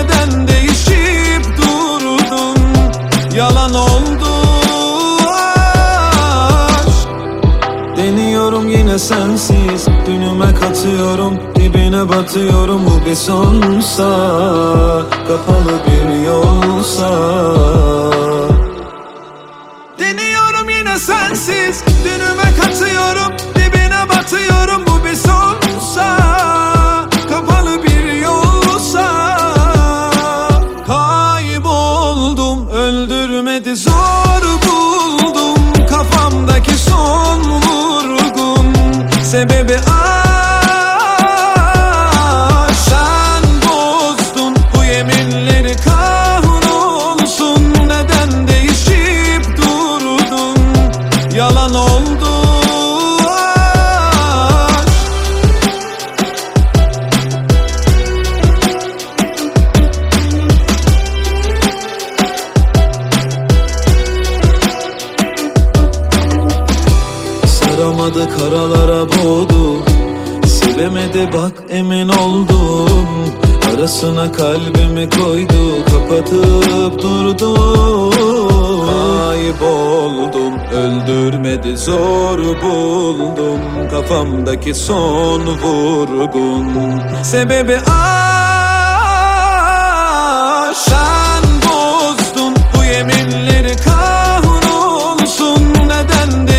neden değişip durdun? Yalan oldu aşk. Deniyorum yine sensiz, dünüme katıyorum, dibine batıyorum. Bu bir sonsa, kapalı bir yolsa. Deniyorum yine sensiz, dünüme katıyorum, dibine batıyorum. Bu bir sonsa, kapalı bir yolsa. Kayboldum, öldürmedi zor buldum. Kafamdaki son vurgun sebebi aşk. Sen bozdun bu yeminleri, kahrolsun. Neden değişip durdun? Yalan oldu aşk. Saramadı, karalara boğdu, silemedi bak emin oldum. Arasına kalbimi koydu, kapatıp durdu. Kayboldum, öldürmedi zor buldum. Kafamdaki son vurgun sebebi aşk. Sen bozdun bu yeminleri, kahrolsun. Neden